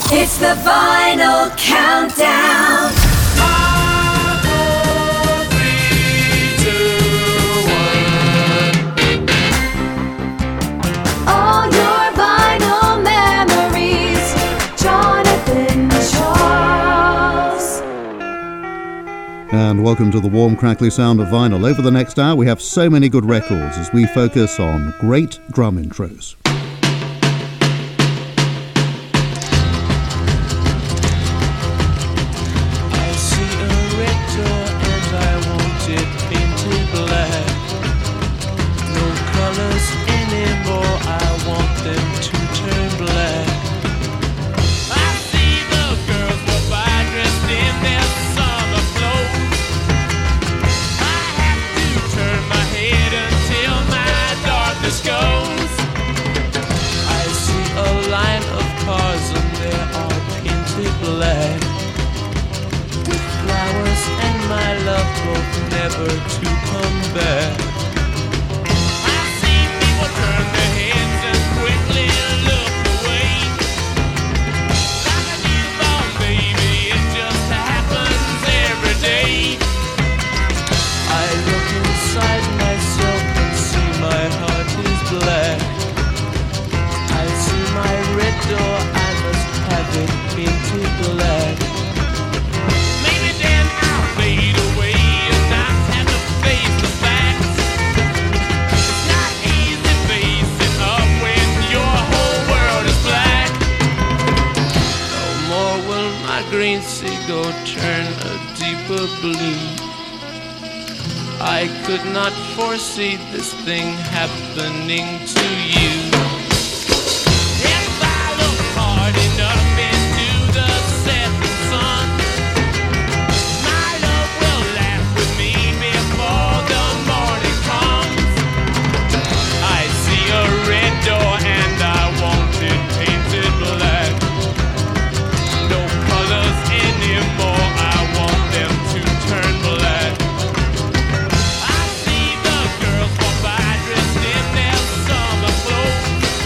It's the Vinyl Countdown. 5, 4, 3, 2, 1. All your vinyl memories, Jonathan Charles. And welcome to the warm, crackly sound of vinyl. Over the next hour, we have so many good records as we focus on great drum intros. Never to come back. I see people turn their heads and quickly look away. Like a newborn baby, it just happens every day. I look inside myself and see my heart is black. I see my red door, I must have it painted black. Maybe then I'll fade away. Green seagull turn a deeper blue. I could not foresee this thing happening to you. If I look hard enough into the setting sun, my love will laugh with me before the morning comes. I see a red door and I want it painted black. Anymore, I want them to turn black. I see the girls walk by dressed in their summer clothes.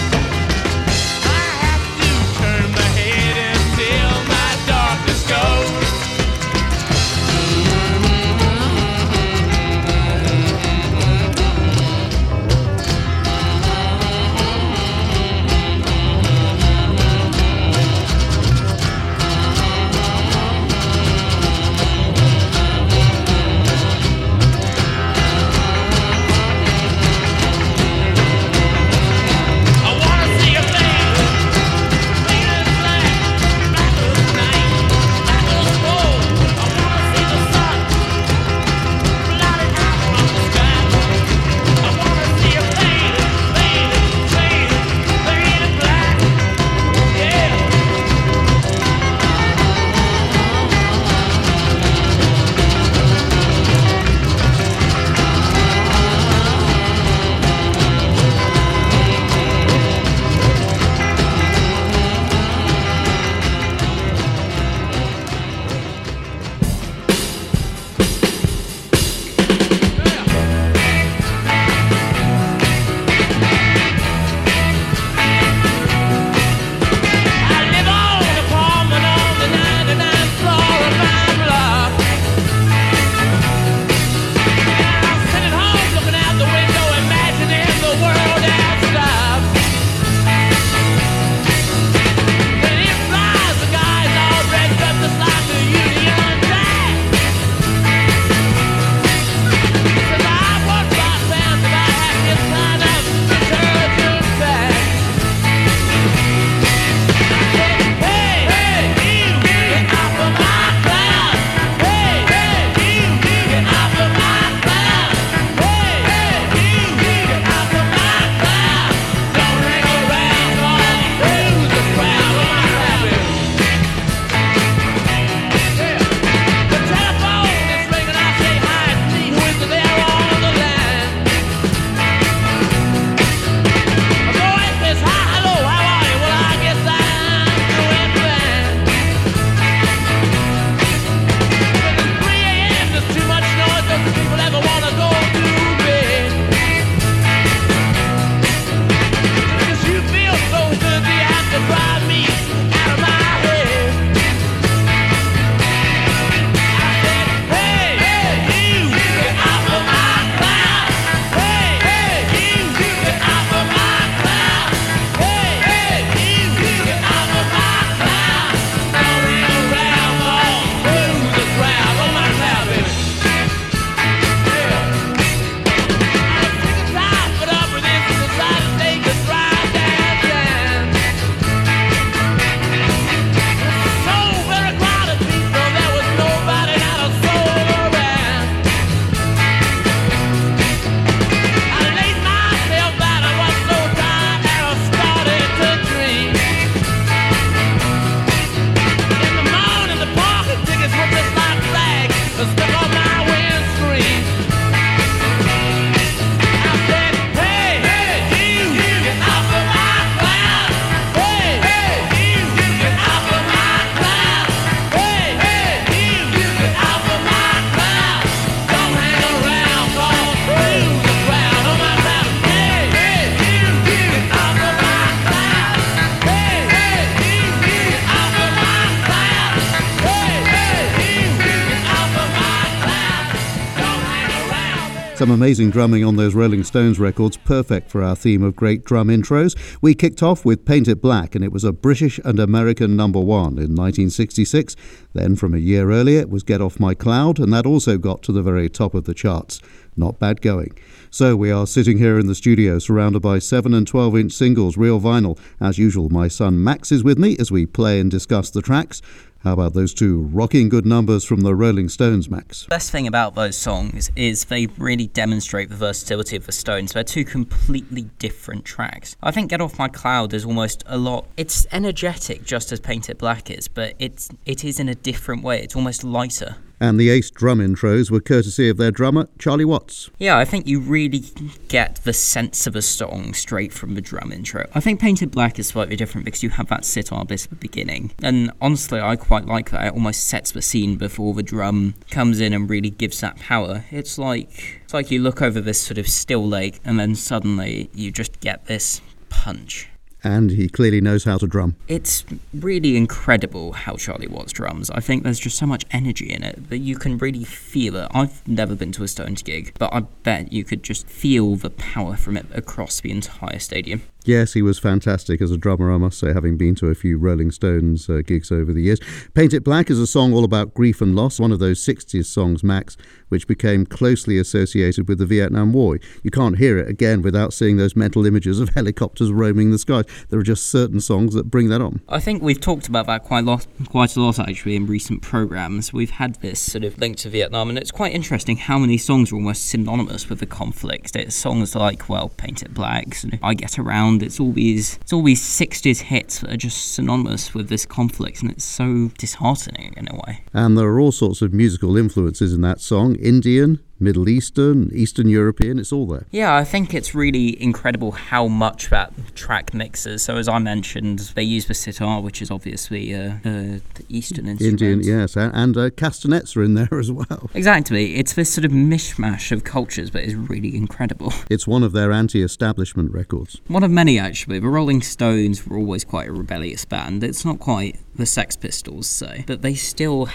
Some amazing drumming on those Rolling Stones records, perfect for our theme of great drum intros. We kicked off with Paint It Black, and it was a British and American #1 in 1966. Then from a year earlier it was Get Off My Cloud, and that also got to the very top of the charts. Not bad going. So we are sitting here in the studio surrounded by 7 and 12-inch singles, real vinyl. As usual, my son Max is with me as we play and discuss the tracks. How about those two rocking good numbers from the Rolling Stones, Max? The best thing about those songs is they really demonstrate the versatility of the Stones. They're two completely different tracks. I think Get Off My Cloud is almost a lot... It's energetic just as Paint It Black is, but it is in a different way. It's almost lighter. And the ace drum intros were courtesy of their drummer, Charlie Watts. Yeah, I think you really get the sense of a song straight from the drum intro. I think Paint It Black is slightly different because you have that sitar bit at the beginning. And honestly, I quite like that. It almost sets the scene before the drum comes in and really gives that power. It's like you look over this sort of still lake and then suddenly you just get this punch. And he clearly knows how to drum. It's really incredible how Charlie Watts drums. I think there's just so much energy in it that you can really feel it. I've never been to a Stones gig, but I bet you could just feel the power from it across the entire stadium. Yes, he was fantastic as a drummer, I must say, having been to a few Rolling Stones gigs over the years. Paint It Black is a song all about grief and loss, one of those 60s songs, Max, which became closely associated with the Vietnam War. You can't hear it again without seeing those mental images of helicopters roaming the skies. There are just certain songs that bring that on. I think we've talked about that quite a lot actually in recent programmes. We've had this sort of link to Vietnam, and it's quite interesting how many songs are almost synonymous with the conflict. It's songs like, well, Paint It Black, sort of I Get Around. It's all these 60s hits that are just synonymous with this conflict, and it's so disheartening in a way. And there are all sorts of musical influences in that song. Indian, Middle Eastern, Eastern European, it's all there. Yeah, I think it's really incredible how much that track mixes. So as I mentioned, they use the sitar, which is obviously the Eastern instrument. Indian, yes, and castanets are in there as well. Exactly. It's this sort of mishmash of cultures, but it's really incredible. It's one of their anti-establishment records. One of many, actually. The Rolling Stones were always quite a rebellious band. It's not quite the Sex Pistols, say, but they've still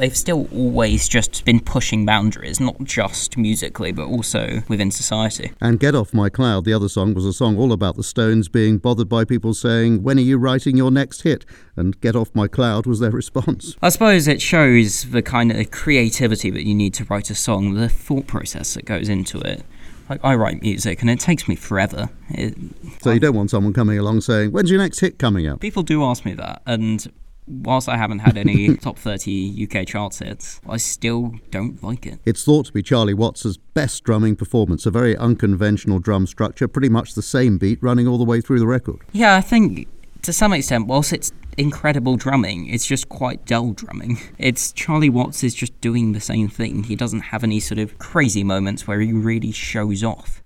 always just been pushing boundaries, not just musically, but also within society. And Get Off My Cloud, the other song, was a song all about the Stones being bothered by people saying, when are you writing your next hit? And Get Off My Cloud was their response. I suppose it shows the kind of creativity that you need to write a song, the thought process that goes into it. Like, I write music and it takes me forever. So you don't want someone coming along saying, when's your next hit coming up? People do ask me that, and whilst I haven't had any top 30 UK charts hits, I still don't like it. It's thought to be Charlie Watts' best drumming performance, a very unconventional drum structure, pretty much the same beat running all the way through the record. Yeah, I think to some extent, whilst it's incredible drumming, it's just quite dull drumming. It's Charlie Watts is just doing the same thing. He doesn't have any sort of crazy moments where he really shows off.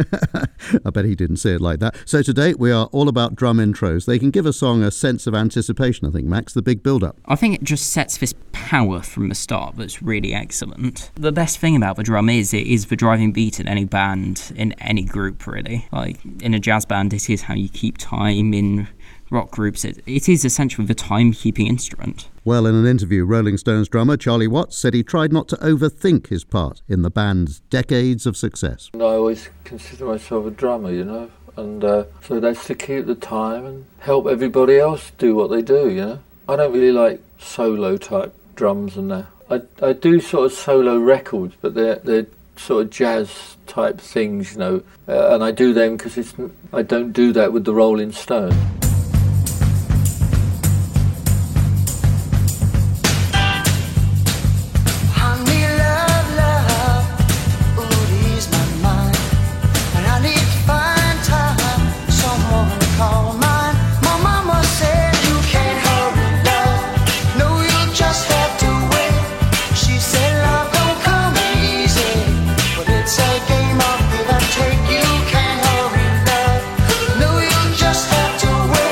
I bet he didn't say it like that. So today we are all about drum intros. They can give a song a sense of anticipation, I think, Max, the big build-up. I think it just sets this power from the start that's really excellent. The best thing about the drum is it is the driving beat in any band, in any group, really. Like, in a jazz band, it is how you keep time. In rock groups, it is essentially the time-keeping instrument. Well, in an interview, Rolling Stones drummer Charlie Watts said he tried not to overthink his part in the band's decades of success. I always consider myself a drummer, you know, and so that's to keep the time and help everybody else do what they do, you know. I don't really like solo-type drums and that. I do sort of solo records, but they're sort of jazz-type things, you know, and I do them because I don't do that with the Rolling Stones. Take you can't hurry love. No, you just have to wait.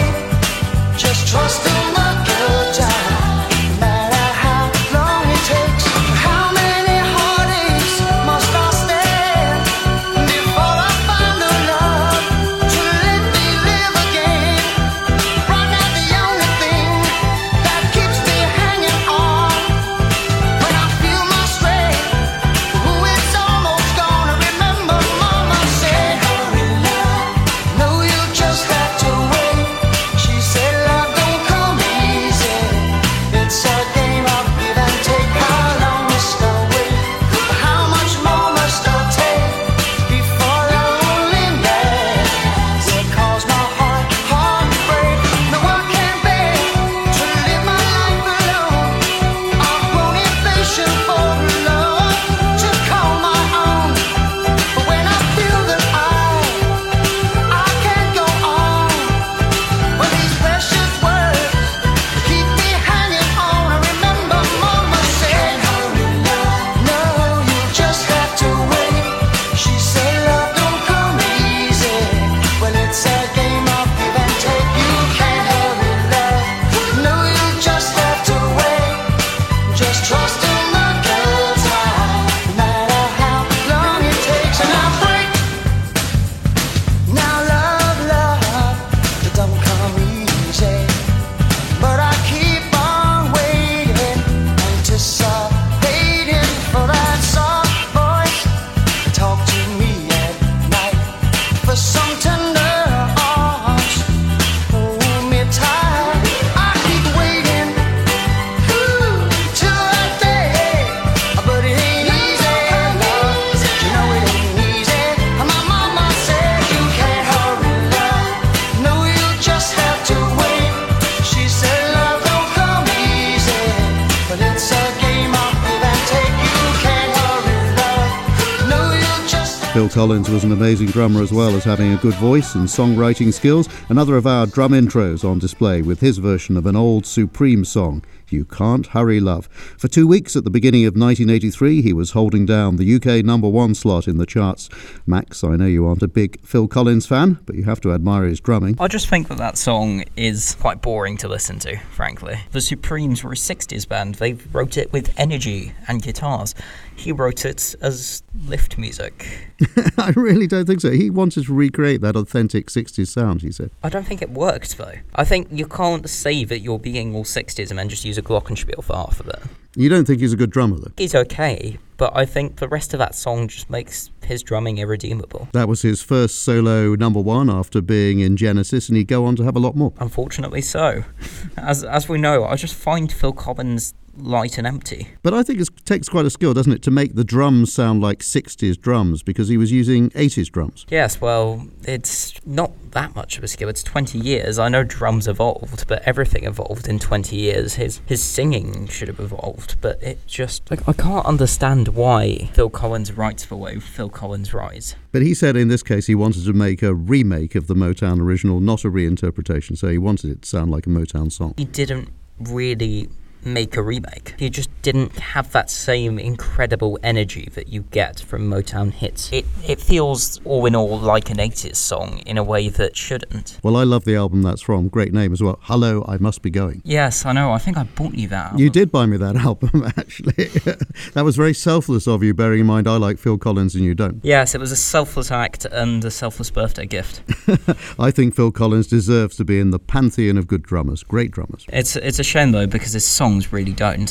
Phil Collins was an amazing drummer as well as having a good voice and songwriting skills. Another of our drum intros on display with his version of an old Supreme song, You Can't Hurry Love. For 2 weeks at the beginning of 1983, he was holding down the UK #1 slot in the charts. Max, I know you aren't a big Phil Collins fan, but you have to admire his drumming. I just think that song is quite boring to listen to, frankly. The Supremes were a 60s band. They wrote it with energy and guitars. He wrote it as lift music. I really don't think so. He wanted to recreate that authentic 60s sound, he said. I don't think it worked, though. I think you can't say that you're being all 60s and then just use a glockenspiel for half of it. You don't think he's a good drummer, though? He's okay, but I think the rest of that song just makes his drumming irredeemable. That was his first solo #1 after being in Genesis, and he'd go on to have a lot more. Unfortunately so. As we know, I just find Phil Collins light and empty. But I think it takes quite a skill, doesn't it, to make the drums sound like 60s drums, because he was using 80s drums. Yes, well, it's not that much of a skill. It's 20 years. I know drums evolved, but everything evolved in 20 years. His singing should have evolved, but it just... I can't understand why Phil Collins writes the way Phil Collins writes. But he said in this case he wanted to make a remake of the Motown original, not a reinterpretation, so he wanted it to sound like a Motown song. He didn't really make a remake. He just didn't have that same incredible energy that you get from Motown hits. It feels all in all like an 80s song in a way that shouldn't. Well, I love the album that's from. Great name as well. Hello, I Must Be Going. Yes, I know. I think I bought you that album. You did buy me that album, actually. That was very selfless of you, bearing in mind I like Phil Collins and you don't. Yes, it was a selfless act and a selfless birthday gift. I think Phil Collins deserves to be in the pantheon of good drummers, great drummers. It's a shame, though, because his songs really don't.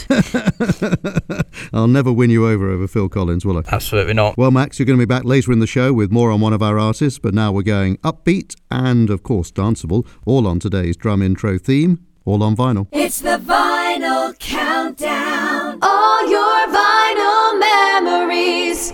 I'll never win you over Phil Collins, will I? Absolutely not. Well, Max, you're going to be back later in the show with more on one of our artists, but now we're going upbeat and, of course, danceable, all on today's drum intro theme, all on vinyl. It's the Vinyl Countdown. All your vinyl memories.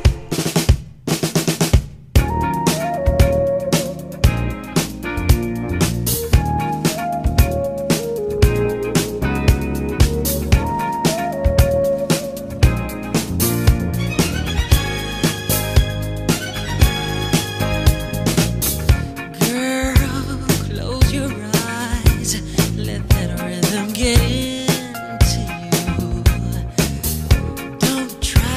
Get into you. Don't try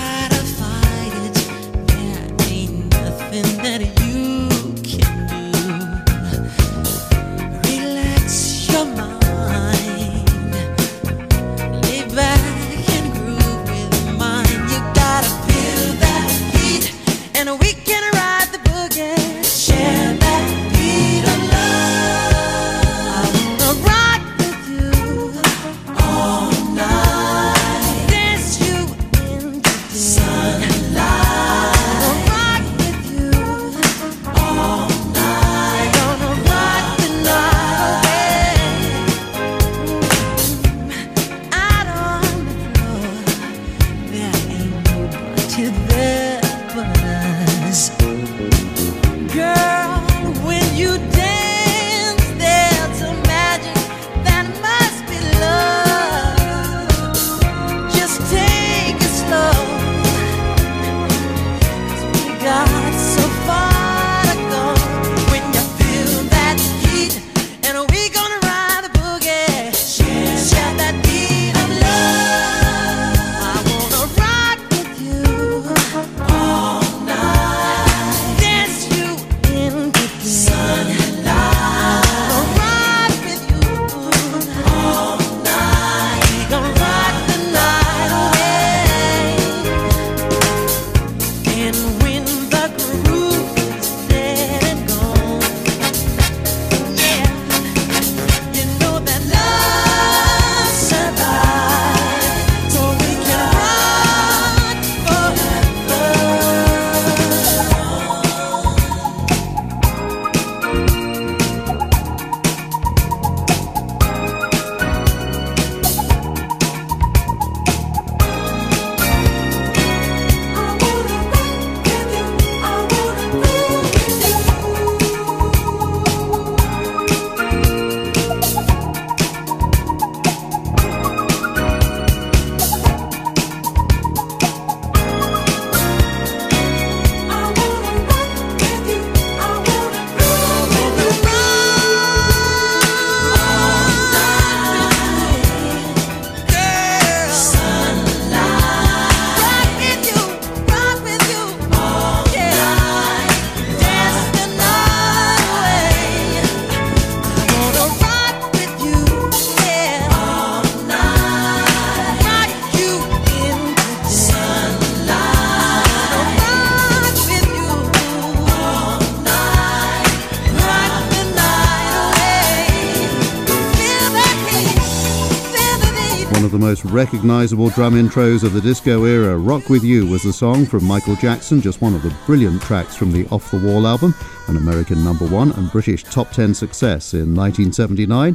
One of the most recognisable drum intros of the disco era, Rock With You was the song from Michael Jackson, just one of the brilliant tracks from the Off the Wall album, an American number one and British top 10 success in 1979.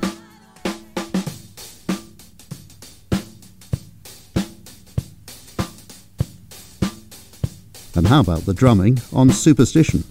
And how about the drumming on Superstition?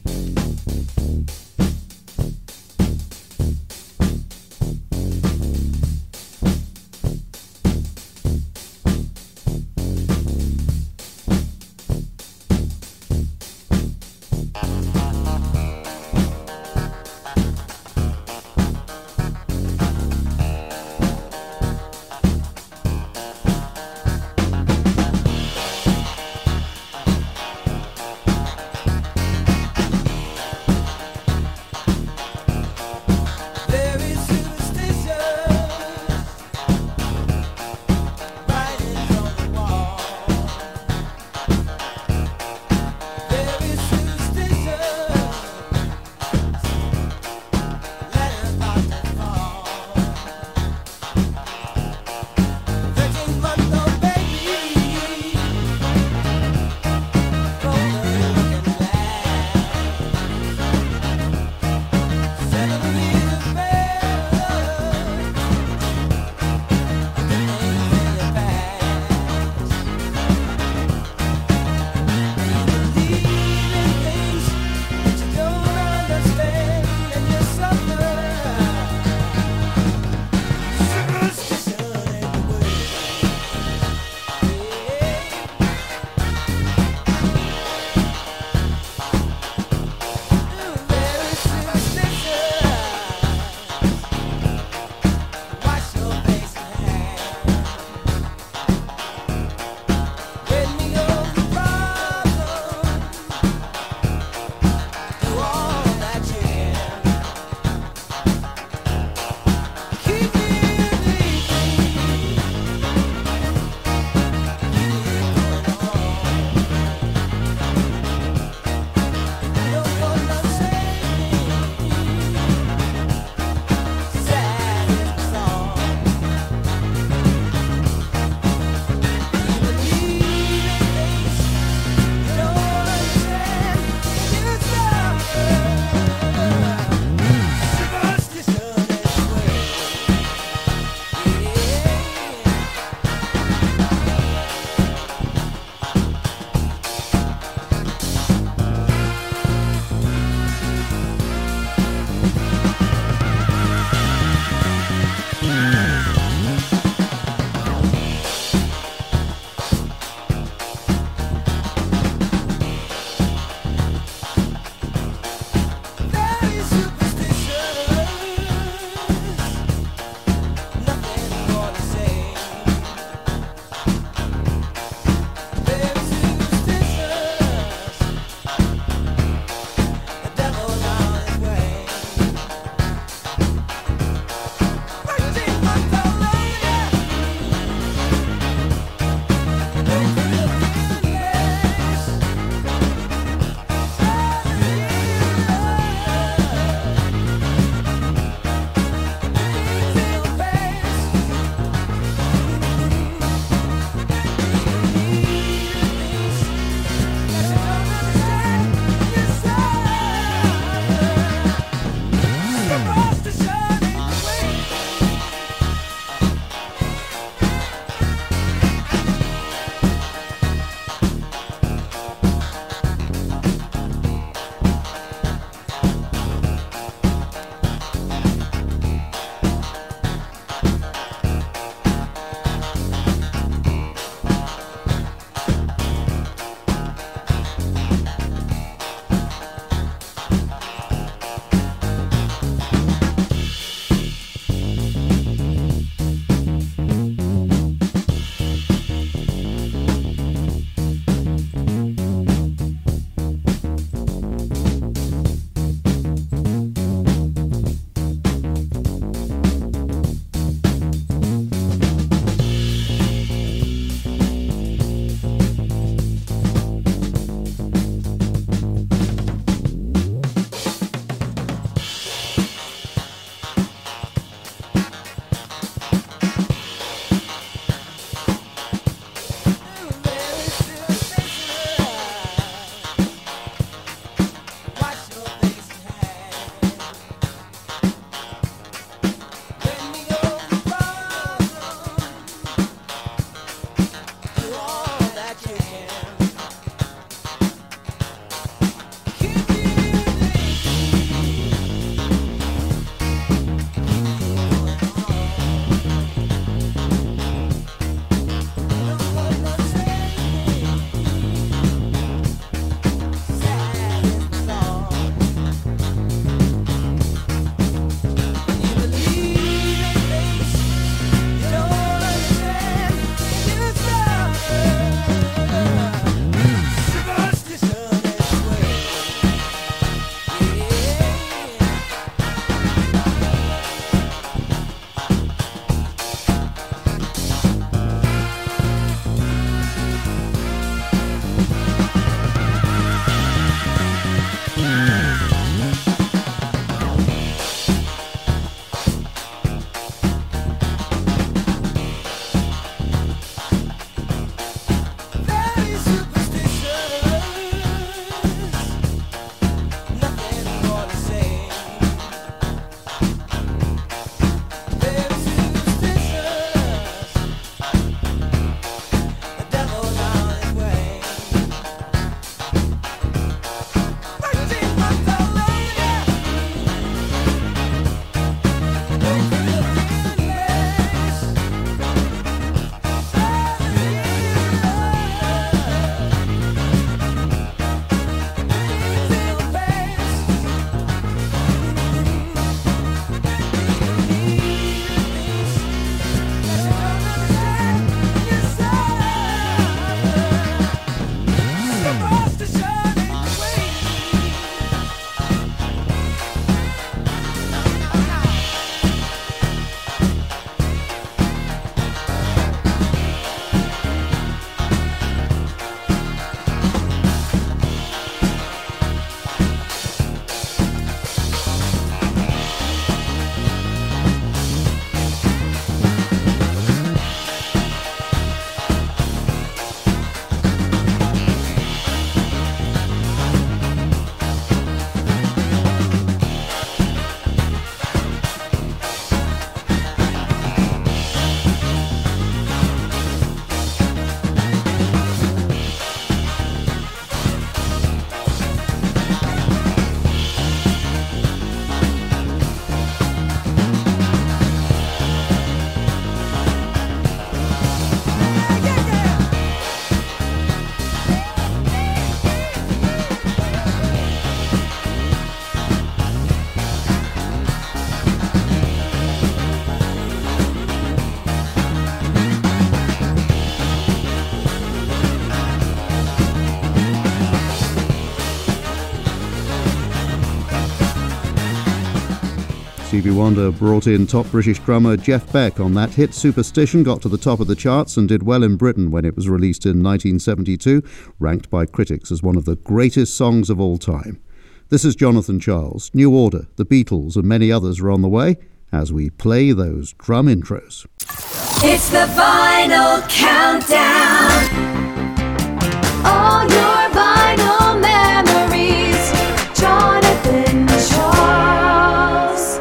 Stevie Wonder brought in top British drummer Jeff Beck on that hit. Superstition got to the top of the charts and did well in Britain when it was released in 1972, ranked by critics as one of the greatest songs of all time. This is Jonathan Charles. New Order, The Beatles and many others are on the way as we play those drum intros. It's the Vinyl Countdown. All your vinyl memories. Jonathan Charles.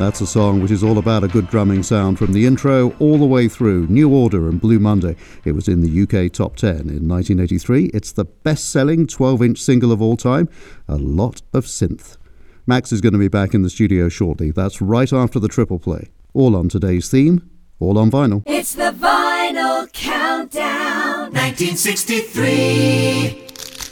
That's a song which is all about a good drumming sound from the intro all the way through. New Order and Blue Monday. It was in the UK Top 10 in 1983. It's the best-selling 12-inch single of all time. A lot of synth. Max is going to be back in the studio shortly. That's right after the triple play. All on today's theme, all on vinyl. It's the Vinyl Countdown. 1963.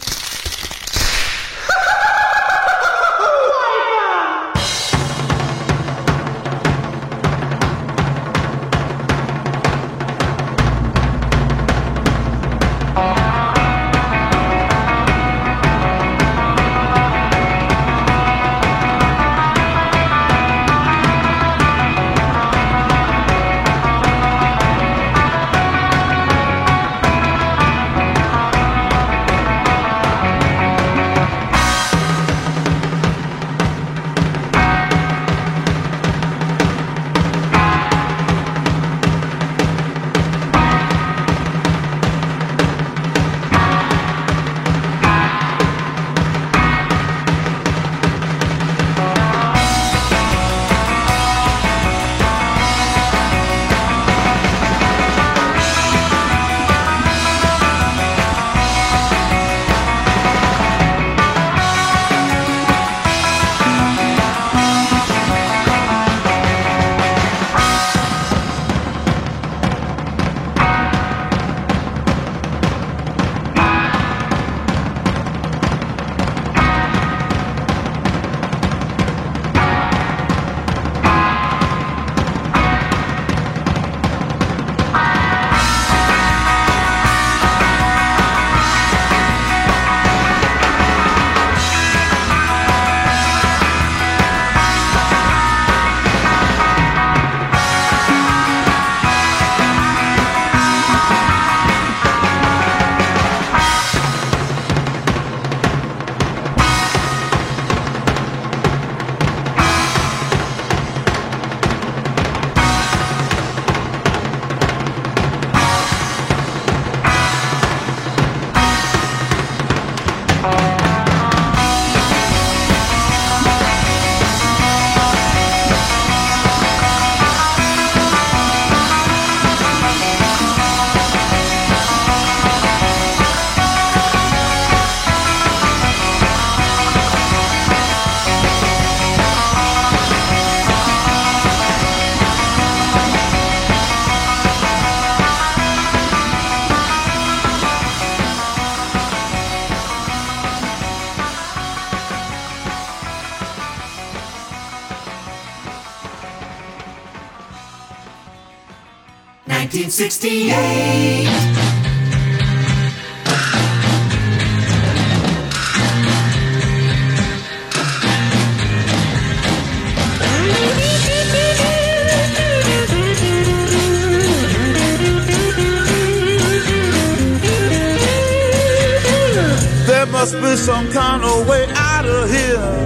There must be some kind of way out of here.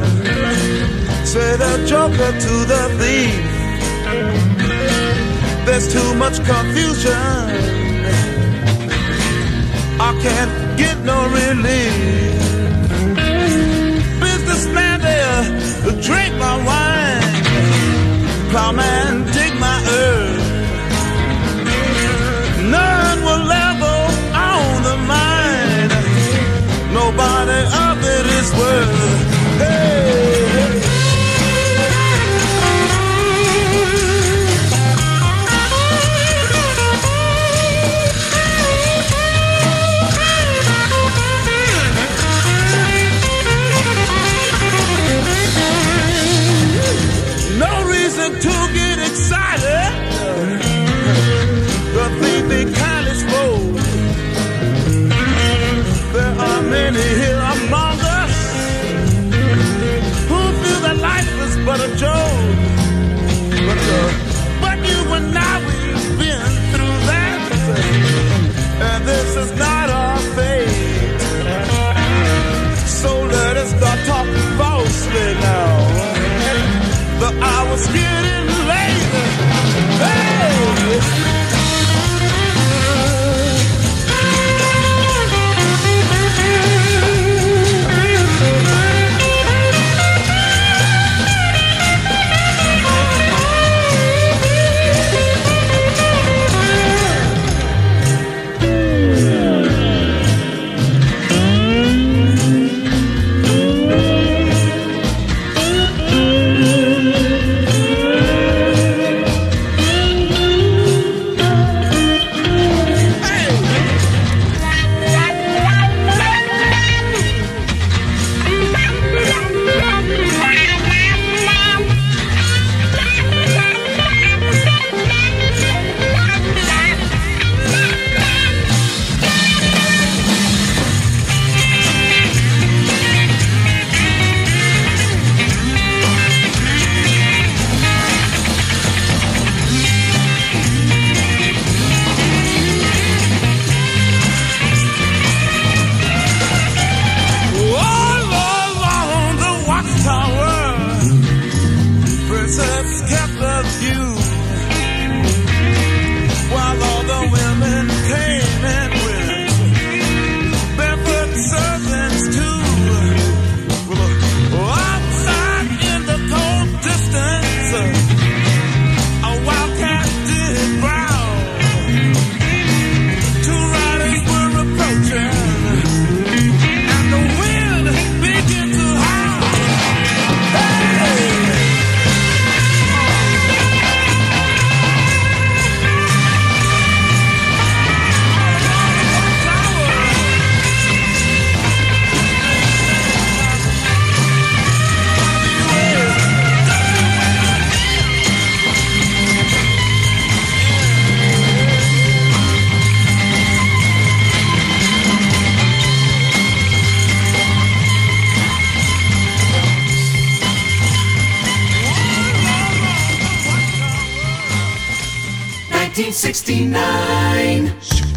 Say the joker to the thief. There's too much confusion. I can't get no relief. Businessman there, drink my wine. Plowman, dig my earth. None will level on the mine. Nobody of it is worth. Hey, hey. No reason to get excited. 1969.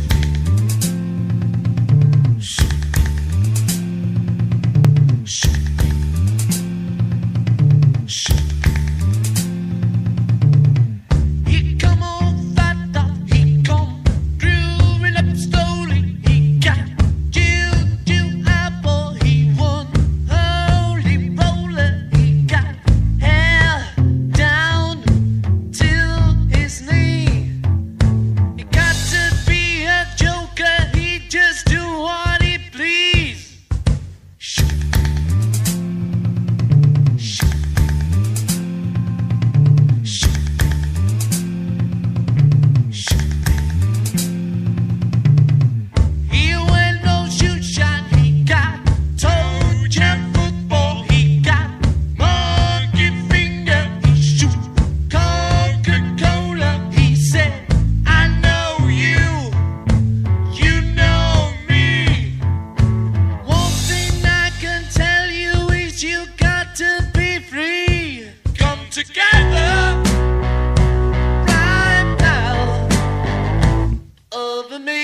He come all fat up, he come drooling up slowly. He got Juju apple, he won holy roller. He got hair down till his knee. He got to be a joker, he just do what he please. He went no shoot shot, he got toe jab football, he got monkey finger, he shoot Coca-Cola. He said, I know you, you know me. One thing I can tell you is you got to be free. Come together right now over me.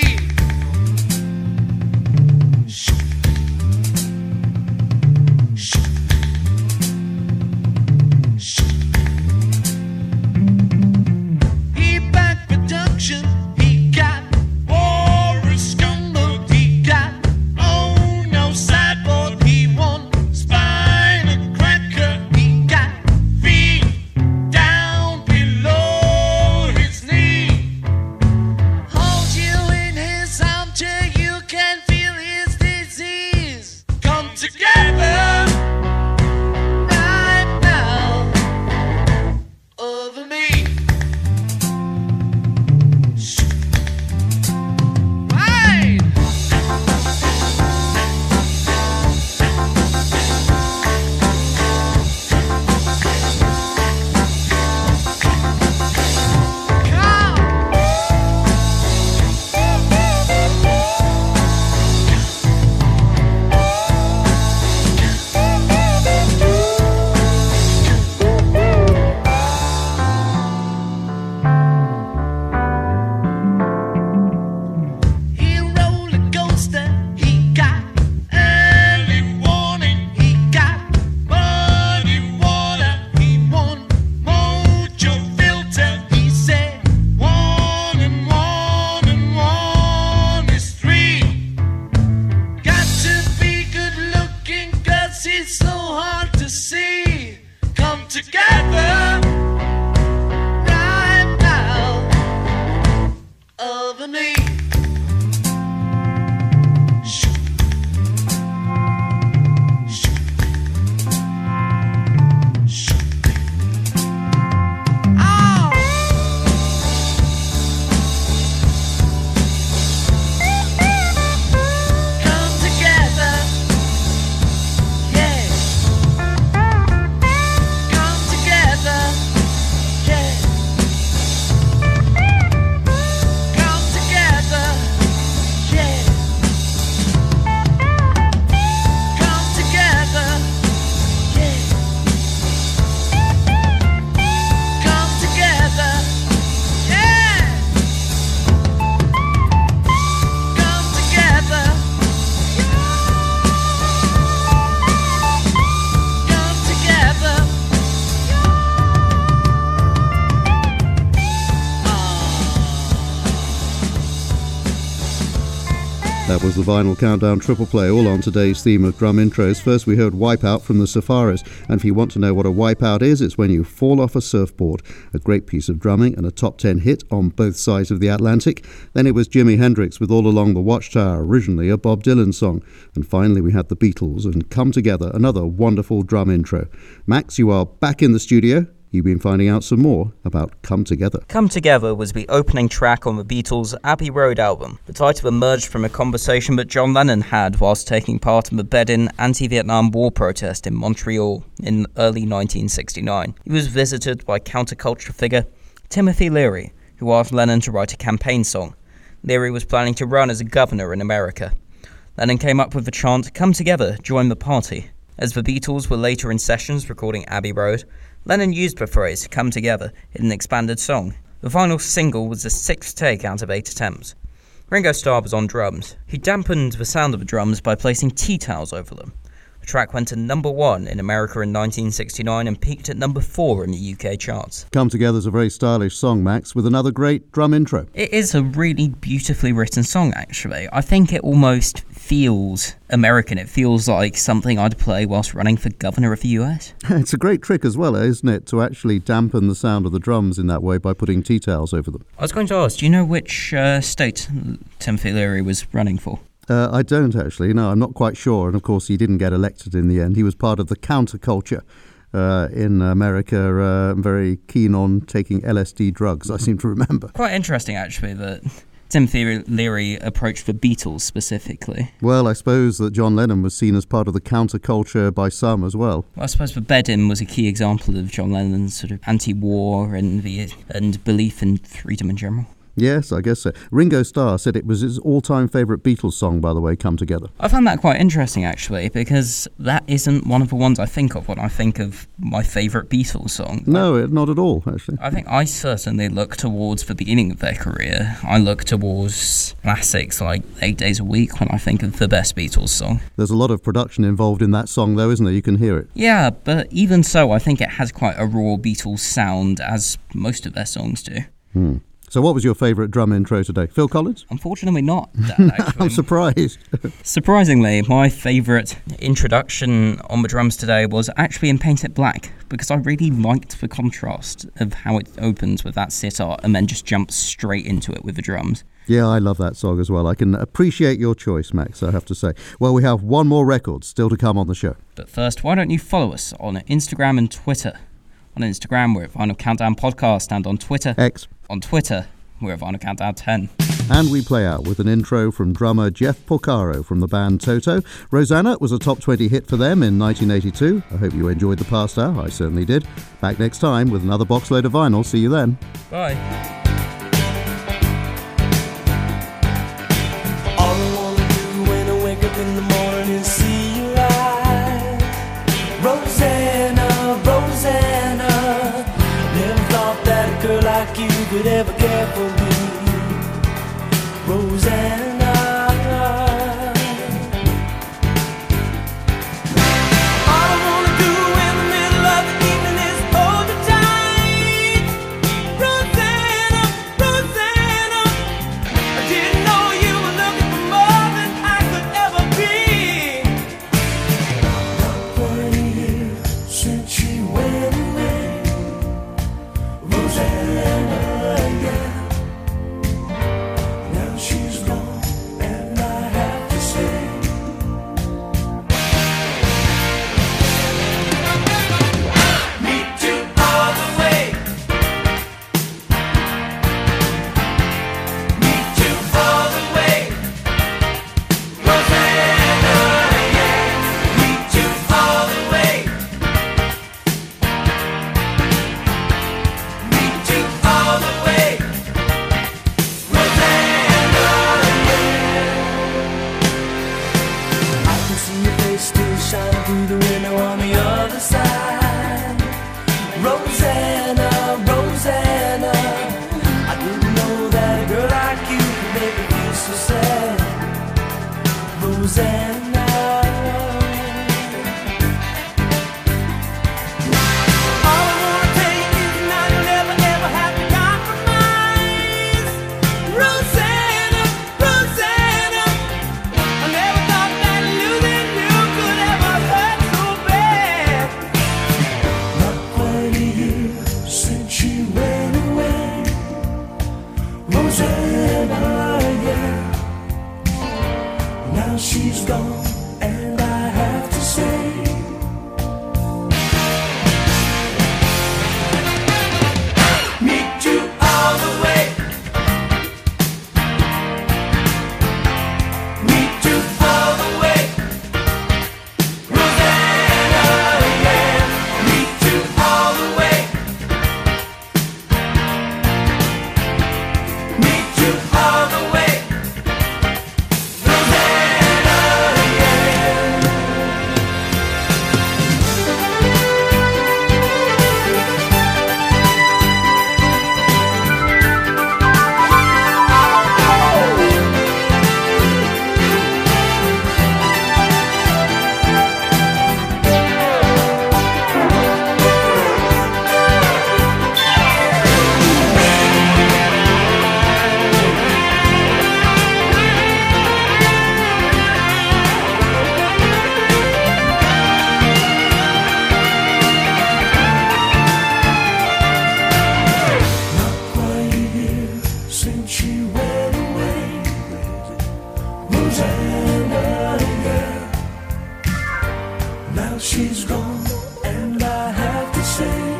He back production, he got Boris Gumbo, he got Oh No Sideboard, he won Spine and Cracker, he got feet down below his knee. Holds you in his armchair, you can feel his disease. Come together right now over me. Right. He roller coaster, he got early warning, he got muddy water, he won mojo filter. He said 1 and 1 and 1 is 3. Got to be good looking 'cause he's so hard to see. Come together right now over me. Come together, yeah. Come together, yeah. Come together, yeah. Come together, yeah. Come together, yeah. Come together, come together. That was the Vinyl Countdown Triple Play, all on today's theme of drum intros. First we heard Wipeout from the Safaris, and if you want to know what a wipeout is, it's when you fall off a surfboard. A great piece of drumming and a top 10 hit on both sides of the Atlantic. Then it was Jimi Hendrix with All Along the Watchtower, originally a Bob Dylan song. And finally we had the Beatles and Come Together, another wonderful drum intro. Max, you are back in the studio. You've been finding out some more about Come Together. Come Together was the opening track on the Beatles' Abbey Road album. The title emerged from a conversation that John Lennon had whilst taking part in the Bedin anti-Vietnam War protest in Montreal in early 1969. He was visited by counterculture figure Timothy Leary, who asked Lennon to write a campaign song. Leary was planning to run as a governor in America. Lennon came up with the chant, "Come together, join the party." As the Beatles were later in sessions recording Abbey Road, Lennon used the phrase, "come together," in an expanded song. The final single was the 6th take out of 8 attempts. Ringo Starr was on drums. He dampened the sound of the drums by placing tea towels over them. The track went to number 1 in America in 1969 and peaked at number 4 in the UK charts. Come Together's a very stylish song, Max, with another great drum intro. It is a really beautifully written song, actually. I think it almost feels American. It feels like something I'd play whilst running for governor of the US. It's a great trick as well, isn't it, to actually dampen the sound of the drums in that way by putting tea towels over them. I was going to ask, do you know which state Timothy Leary was running for? I don't actually, no, I'm not quite sure. And of course, he didn't get elected in the end. He was part of the counterculture in America, very keen on taking LSD drugs, I seem to remember. Quite interesting, actually, that Timothy Leary approached the Beatles specifically. Well, I suppose that John Lennon was seen as part of the counterculture by some as well. I suppose the Bed-In was a key example of John Lennon's sort of anti-war and belief in freedom in general. Yes, I guess so. Ringo Starr said it was his all-time favourite Beatles song, by the way, Come Together. I found that quite interesting, actually, because that isn't one of the ones I think of when I think of my favourite Beatles song. No, not at all, actually. I think I certainly look towards the beginning of their career. I look towards classics like 8 Days a Week when I think of the best Beatles song. There's a lot of production involved in that song, though, isn't there? You can hear it. Yeah, but even so, I think it has quite a raw Beatles sound, as most of their songs do. So what was your favourite drum intro today? Phil Collins? Unfortunately not, Dad, actually. I'm surprised. Surprisingly, my favourite introduction on the drums today was actually in Paint It Black, because I really liked the contrast of how it opens with that sitar and then just jumps straight into it with the drums. Yeah, I love that song as well. I can appreciate your choice, Max, I have to say. Well, we have one more record still to come on the show. But first, why don't you follow us on Instagram and Twitter? On Instagram, we're at Vinyl Countdown Podcast, and on Twitter... X. On Twitter, we're at Vinyl Countdown 10. And we play out with an intro from drummer Jeff Porcaro from the band Toto. Rosanna was a top 20 hit for them in 1982. I hope you enjoyed the past hour. I certainly did. Back next time with another box load of vinyl. See you then. Bye. All I wanna do when I wake up in the morning is see you live. Rosanna, Rosanna, never thought that a girl like you could ever care for me. Rosanna, all I wanna do in the middle of the evening is hold you tight. Rosanna, Rosanna, I didn't know you were looking for more than I could ever be. Not 20 years since she went away. Rosanna, yeah. Now she's gone and I have to say, me too all the way. Me too all the way. Rosanna, yeah. Me too all the way. Me too all the way. Rosanna, yeah. I can see your face still shining through the window on the other side. Rosanna, Rosanna, I didn't know that a girl like you could make me feel so sad. Rosanna, all I wanna tell you is now you'll never ever have to compromise. Rosanna, Rosanna, I never thought that losing you could ever hurt so bad. Not 20 years since she went away. Rosanna, yeah. Now she's gone and I have to say, me too all the way. Me too all the way. Rosanna, yeah. Me too all the way. Me too all the way. Rosanna, yeah. since she went away. Rosanna, yeah. Now she's gone, and I have to say,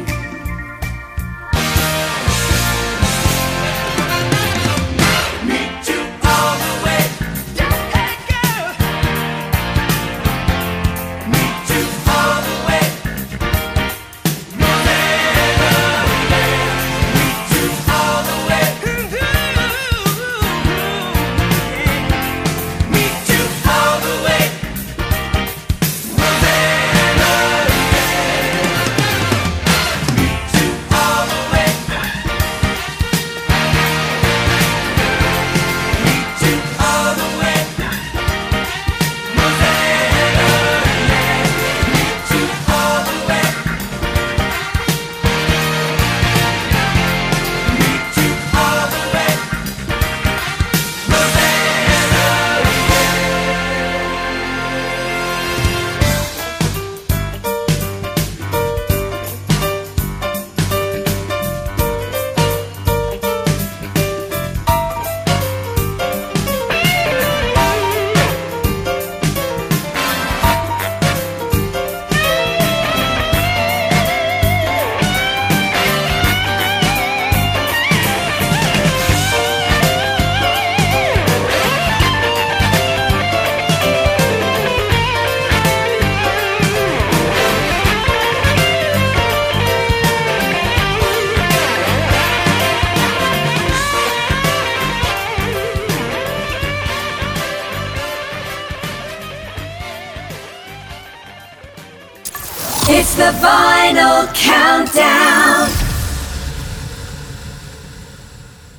meet you all the way. Hey girl, meet you all the way. Rosanna, yeah. Meet you all the way. Meet you all the way. Rosanna, It's the Vinyl Countdown.